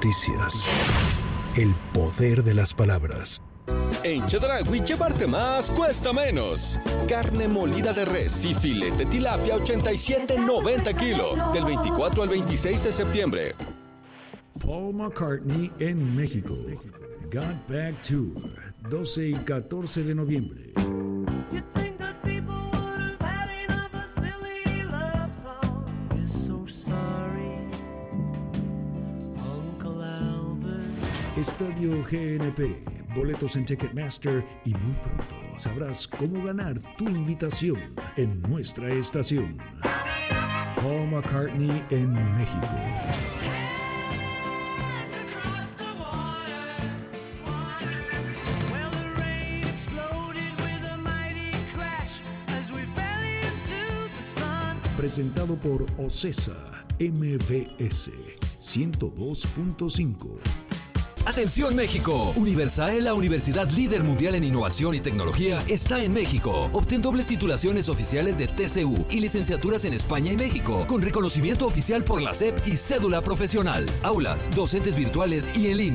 noticias. El poder de las palabras. En Chedraui, llevarte más cuesta menos. Carne molida de res y filete tilapia 87.90 kilos. Del 24 al 26 de septiembre. Paul McCartney en México. Got Back Tour, 12 y 14 de noviembre. Estadio GNP, boletos en Ticketmaster y muy pronto sabrás cómo ganar tu invitación en nuestra estación. Paul McCartney en México. Presentado por OCESA MBS 102.5. Atención México, Universae, la universidad líder mundial en innovación y tecnología, está en México. Obtén dobles titulaciones oficiales de TCU y licenciaturas en España y México, con reconocimiento oficial por la SEP y cédula profesional. Aulas, docentes virtuales y en línea.